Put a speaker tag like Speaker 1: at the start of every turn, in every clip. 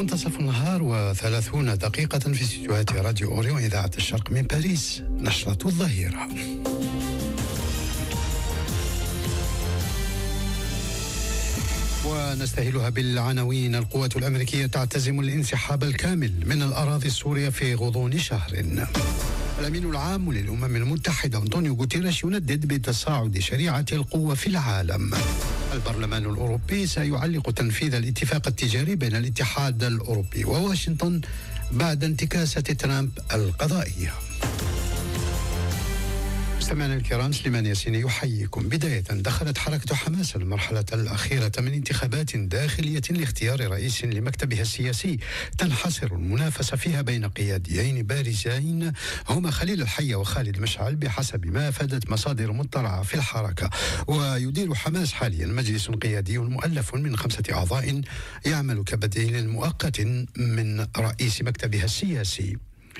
Speaker 1: منتصف النهار و30 دقيقة في استديوهات راديو أوريون إذاعة الشرق من باريس. نشرة الظهيرة. ونستهلها بالعناوين. القوات الأمريكية تعتزم الانسحاب الكامل من الأراضي السورية في غضون شهر. الأمين العام للأمم المتحدة أنطونيو غوتيريش يندد بتصاعد شريعة القوة في العالم. البرلمان الأوروبي سيعلق تنفيذ الاتفاق التجاري بين الاتحاد الأوروبي وواشنطن بعد انتكاسة ترامب القضائية. مستمعينا الكرام، سليمان ياسين يحييكم. بداية، دخلت حركة حماس المرحلة الأخيرة من انتخابات داخلية لاختيار رئيس لمكتبها السياسي تنحصر المنافسة فيها بين قياديين بارزين هما خليل الحية وخالد مشعل بحسب ما أفادت مصادر مطلعة في الحركة. ويدير حماس حاليا مجلس قيادي مؤلف من 5 أعضاء يعمل كبديل مؤقت من رئيس مكتبها السياسي.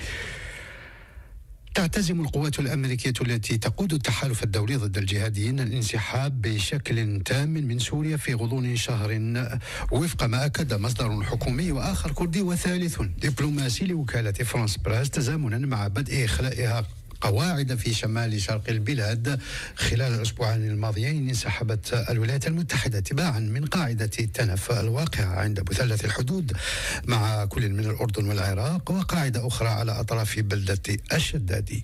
Speaker 1: تعتزم القوات الأمريكية التي تقود التحالف الدولي ضد الجهاديين الانسحاب بشكل تام من سوريا في غضون شهر، وفق ما أكد مصدر حكومي وآخر كردي وثالث دبلوماسي لوكالة فرانس براس، تزامنا مع بدء إخلاءها قواعد في شمال شرق البلاد. خلال الأسبوعين الماضيين انسحبت الولايات المتحدة تباعا من قاعدة تنف الواقعة عند مثلث الحدود مع كل من الأردن والعراق، وقاعدة أخرى على أطراف بلدة الشدادي.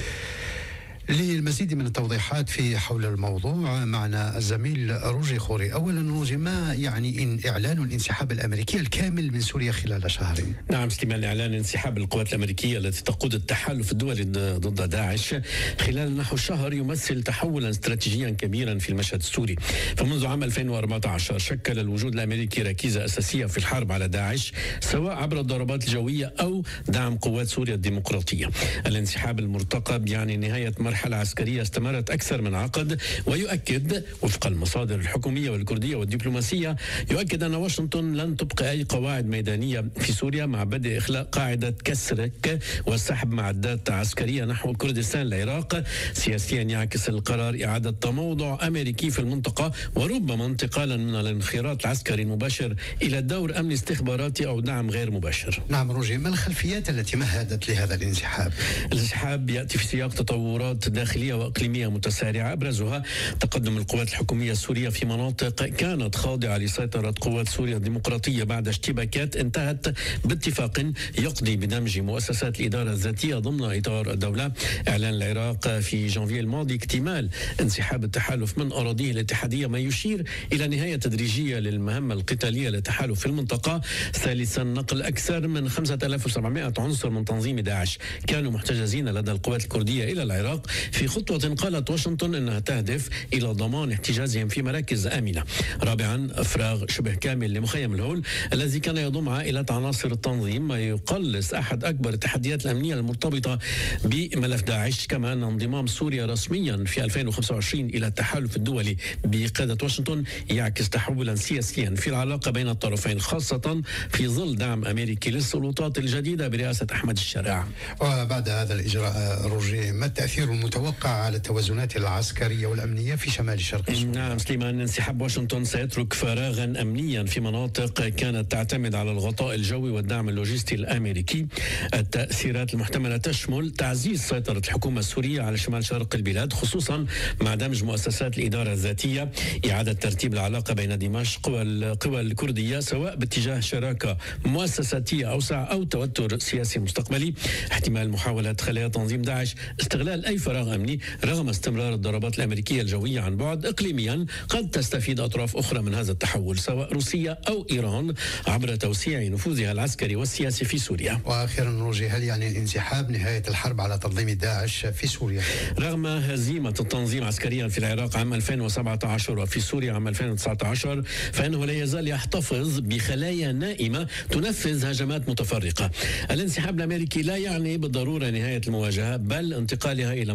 Speaker 1: للمزيد من التوضيحات في حول الموضوع معنا الزميل روجي خوري. أولا روجي، ما يعني إن إعلان الانسحاب الأمريكي الكامل من سوريا خلال شهر؟
Speaker 2: نعم سليمان، إعلان انسحاب القوات الأمريكية التي تقود التحالف الدولي ضد داعش خلال نحو شهر يمثل تحولا استراتيجيا كبيرا في المشهد السوري. فمنذ عام 2014 شكل الوجود الأمريكي ركيزة أساسية في الحرب على داعش، سواء عبر الضربات الجوية أو دعم قوات سوريا الديمقراطية. الانسحاب المرتقب يعني نهاية مرحلة عسكرية استمرت أكثر من عقد، ويؤكد وفق المصادر الحكومية والكردية والدبلوماسية يؤكد أن واشنطن لن تبقى أي قواعد ميدانية في سوريا مع بدء إخلاء قاعدة كسرك والسحب معدات عسكرية نحو كردستان العراق. سياسيا يعكس القرار إعادة تموضع أمريكي في المنطقة، وربما انتقالا من الانخراط العسكري المباشر إلى دور أمني استخباراتي أو دعم غير مباشر.
Speaker 1: نعم روجي، ما الخلفيات التي مهدت لهذا الانسحاب؟
Speaker 2: الانسحاب يأتي في سياق تطورات داخلية وإقليمية متسارعة، أبرزها تقدم القوات الحكومية السورية في مناطق كانت خاضعة لسيطرة قوات سوريا الديمقراطية بعد اشتباكات انتهت باتفاق يقضي بدمج مؤسسات الإدارة الذاتية ضمن إطار الدولة. إعلان العراق في جانفي الماضي اكتمال انسحاب التحالف من أراضيه الاتحادية، ما يشير إلى نهاية تدريجية للمهمة القتالية للتحالف في المنطقة. ثالثا، نقل أكثر من 5700 عنصر من تنظيم داعش كانوا محتجزين لدى القوات الكردية إلى العراق، في خطوة قالت واشنطن أنها تهدف إلى ضمان احتجازهم في مراكز آمنة. رابعا، إفراغ شبه كامل لمخيم الهول الذي كان يضم عائلة عناصر التنظيم، ما يقلص أحد أكبر التحديات الأمنية المرتبطة بملف داعش. كما أن انضمام سوريا رسميا في 2025 إلى التحالف الدولي بقيادة واشنطن يعكس تحولا سياسيا في العلاقة بين الطرفين، خاصة في ظل دعم أمريكي للسلطات الجديدة برئاسة أحمد الشارع.
Speaker 1: وبعد هذا الإجراء روجي، ما التأثير المتوقع على التوازنات العسكرية والأمنية في شمال شرق سوريا؟
Speaker 2: نعم سليمان، انسحاب واشنطن سيترك فراغا أمنيا في مناطق كانت تعتمد على الغطاء الجوي والدعم اللوجستي الأمريكي. التأثيرات المحتملة تشمل تعزيز سيطرة الحكومة السورية على شمال شرق البلاد، خصوصا مع دمج مؤسسات الإدارة الذاتية، إعادة ترتيب العلاقة بين دمشق والقوى الكردية سواء باتجاه شراكة مؤسساتية أوسع أو توتر سياسي مستقبلي، احتمال محاولة خلايا تنظيم داعش استغلال أي فراغ أمني رغم استمرار الضربات الأمريكية الجوية عن بعد. إقليميا قد تستفيد أطراف أخرى من هذا التحول سواء روسيا أو إيران عبر توسيع نفوذها العسكري والسياسي في سوريا.
Speaker 1: وأخيرا روجي، هل يعني الانسحاب نهاية الحرب على تنظيم داعش في سوريا؟
Speaker 2: رغم هزيمة التنظيم عسكريا في العراق عام 2017 وفي سوريا عام 2019، فإنه لا يزال يحتفظ بخلايا نائمة تنفذ هجمات متفرقة. الانسحاب الأمريكي لا يعني بالضرورة نهاية المواجهة، بل انتقالها إلى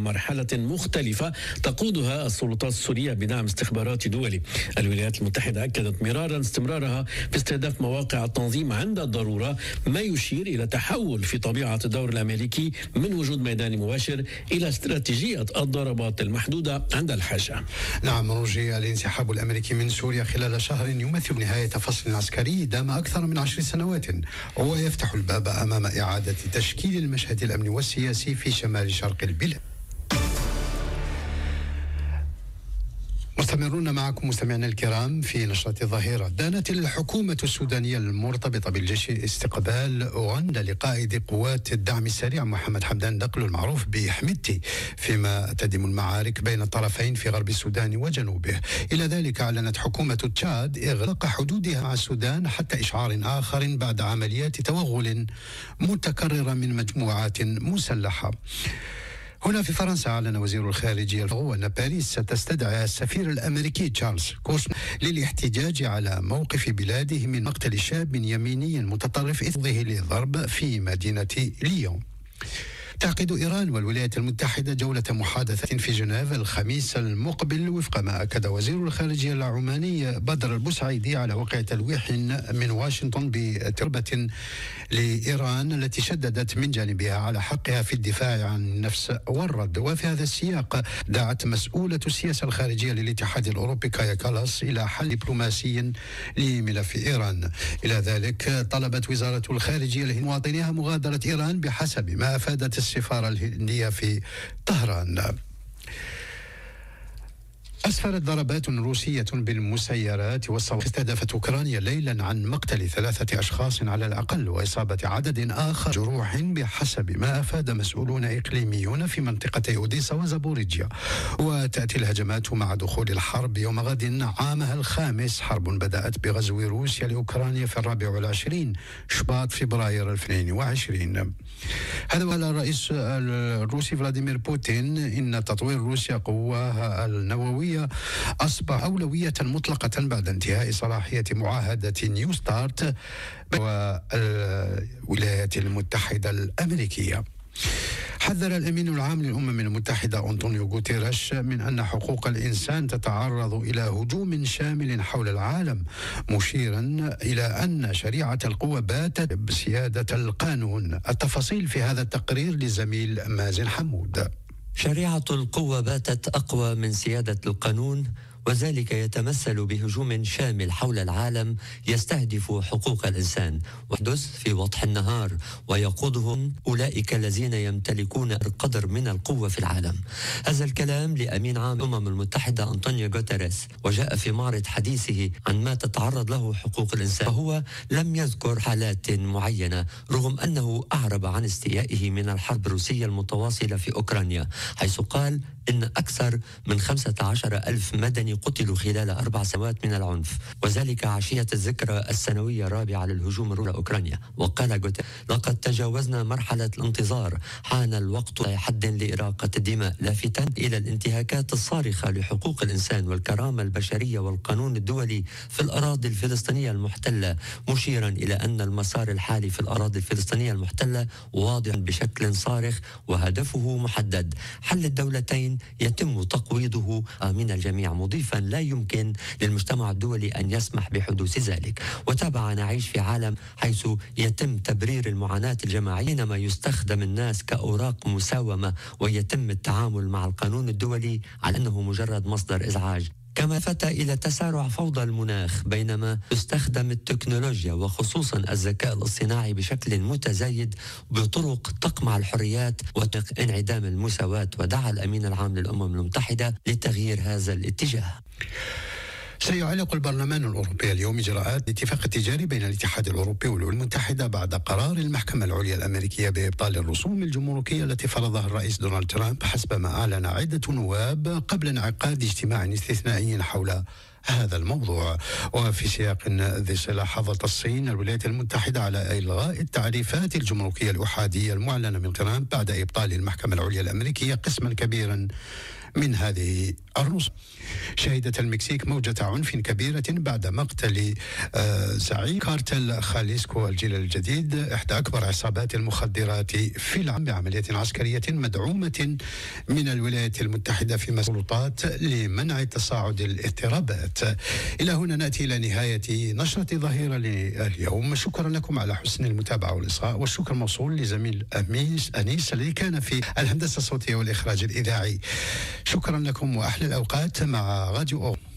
Speaker 2: مرحلة مختلفة تقودها السلطات السورية بدعم استخبارات دولي. الولايات المتحدة أكدت مرارا استمرارها في استهداف مواقع التنظيم عند الضرورة، ما يشير إلى تحول في طبيعة الدور الأمريكي من وجود ميداني مباشر إلى استراتيجية الضربات المحدودة عند الحاجة.
Speaker 1: نعم روجي، الانسحاب الأمريكي من سوريا خلال شهر يمثل نهاية فصل عسكري دام أكثر من 10 سنوات، ويفتح الباب أمام إعادة تشكيل المشهد الأمني والسياسي في شمال شرق البلاد. مستمرون معكم مستمعينا الكرام في نشرة الظهيرة. دانت الحكومة السودانية المرتبطة بالجيش استقبال أوغندا لقائد قوات الدعم السريع محمد حمدان دقلو المعروف بحميدتي، فيما تدم المعارك بين الطرفين في غرب السودان وجنوبه. إلى ذلك أعلنت حكومة تشاد إغلاق حدودها مع السودان حتى إشعار آخر بعد عمليات توغل متكررة من مجموعات مسلحة. هنا في فرنسا أعلن وزير الخارجية أن باريس ستستدعي السفير الأمريكي تشارلز كوسما للاحتجاج على موقف بلاده من مقتل شاب يميني متطرف إثره للضرب في مدينة ليون. تعقد إيران والولايات المتحدة جولة محادثة في جنيف الخميس المقبل، وفق ما أكد وزير الخارجية العماني بدر البوسعيدي على وقع تلويح من واشنطن بتربة لإيران التي شددت من جانبها على حقها في الدفاع عن النفس والرد. وفي هذا السياق دعت مسؤولة السياسة الخارجية للاتحاد الأوروبي كايا كالاس إلى حل دبلوماسي لملف إيران. إلى ذلك طلبت وزارة الخارجية لمواطنيها مغادرة إيران بحسب ما أفادت السفارة الهندية في طهران. أسفرت ضربات روسية بالمسيرات والصواريخ استهدفت أوكرانيا ليلا عن مقتل 3 أشخاص على الأقل وإصابة عدد آخر جروح بحسب ما أفاد مسؤولون إقليميون في منطقتي أوديسا وزابوريجيا. وتأتي الهجمات مع دخول الحرب يوم غد عامها الخامس، حرب بدأت بغزو روسيا لأوكرانيا في 24 شباط فبراير 2020. هذا وقال الرئيس الروسي فلاديمير بوتين إن تطوير روسيا قواها النووية أصبح أولوية مطلقة بعد انتهاء صلاحية معاهدة نيو ستارت والولايات المتحدة الأمريكية. حذر الأمين العام للأمم المتحدة أنطونيو غوتيريش من أن حقوق الإنسان تتعرض إلى هجوم شامل حول العالم، مشيرا إلى أن شريعة القوة باتت بسيادة القانون. التفاصيل في هذا التقرير لزميل مازن حمود.
Speaker 3: شريعة القوة باتت أقوى من سيادة القانون، وذلك يتمثل بهجوم شامل حول العالم يستهدف حقوق الإنسان ويحدث في وضح النهار، ويقودهم أولئك الذين يمتلكون القدر من القوة في العالم. هذا الكلام لأمين عام الأمم المتحدة أنطونيو غوتيريس، وجاء في معرض حديثه عن ما تتعرض له حقوق الإنسان، وهو لم يذكر حالات معينة رغم أنه أعرب عن استيائه من الحرب الروسية المتواصلة في أوكرانيا، حيث قال إن أكثر من 15,000 مدني قتلوا خلال 4 سنوات من العنف، وذلك عشية الذكرى السنوية الرابعة للهجوم الروسي على أوكرانيا. وقال غوتيريس: لقد تجاوزنا مرحلة الانتظار، حان الوقت لحد لإراقة الدماء، لافتاً إلى الانتهاكات الصارخة لحقوق الإنسان والكرامة البشرية والقانون الدولي في الأراضي الفلسطينية المحتلة، مشيراً إلى أن المسار الحالي في الأراضي الفلسطينية المحتلة واضح بشكل صارخ وهدفه محدد: حل الدولتين يتم تقويضه من الجميع، مضيفا لا يمكن للمجتمع الدولي أن يسمح بحدوث ذلك. وتابع: نعيش في عالم حيث يتم تبرير المعاناة الجماعية حينما يستخدم الناس كأوراق مساومة، ويتم التعامل مع القانون الدولي على أنه مجرد مصدر إزعاج. كما فتى إلى تسارع فوضى المناخ بينما تستخدم التكنولوجيا وخصوصا الذكاء الاصطناعي بشكل متزايد بطرق تقمع الحريات وانعدام المساواة. ودعا الأمين العام للأمم المتحدة لتغيير هذا الاتجاه.
Speaker 1: سيعلق البرلمان الأوروبي اليوم إجراءات الاتفاق التجاري بين الاتحاد الأوروبي والأمم المتحدة بعد قرار المحكمة العليا الأمريكية بإبطال الرسوم الجمركية التي فرضها الرئيس دونالد ترامب، حسب ما أعلن عدة نواب قبل انعقاد اجتماع استثنائي حول هذا الموضوع. وفي سياق ذي صلة حظت الصين الولايات المتحدة على إلغاء التعريفات الجمركية الأحادية المعلنة من ترامب بعد إبطال المحكمة العليا الأمريكية قسما كبيرا من هذه الرسوم. شهدت المكسيك موجة عنف كبيرة بعد مقتل زعيم كارتل خاليسكو الجيل الجديد، إحدى أكبر عصابات المخدرات في العالم، بعملية عسكرية مدعومة من الولايات المتحدة في السلطات لمنع تصاعد الاضطرابات. إلى هنا نأتي إلى نهاية نشرة ظهيرة اليوم. شكرا لكم على حسن المتابعة والإصغاء، والشكر موصول لزميل أنيس الذي كان في الهندسة الصوتية والإخراج الإذاعي. شكرا لكم وأحلى الأوقات مع راديو